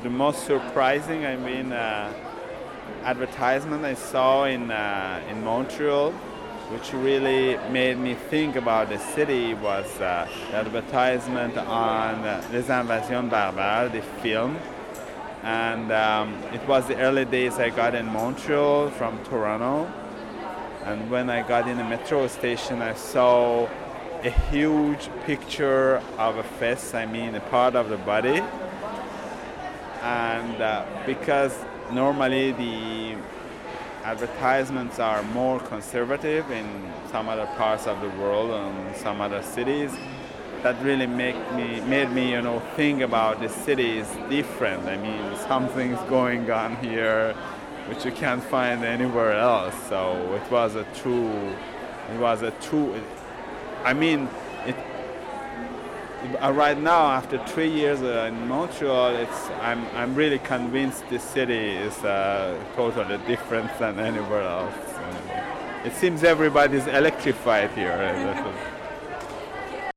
the most surprising, advertisement I saw in Montreal, which really made me think about the city, was the advertisement on Les Invasions Barbares, the film. And it was the early days I got in Montreal from Toronto. And when I got in the metro station, I saw a huge picture of a fist, a part of the body. And because normally the advertisements are more conservative in some other parts of the world and some other cities, that really made me think about the city is different. Something's going on here which you can't find anywhere else. So it was a true. Right now, after 3 years in Montreal, I'm really convinced this city is totally different than anywhere else. It seems everybody's electrified here.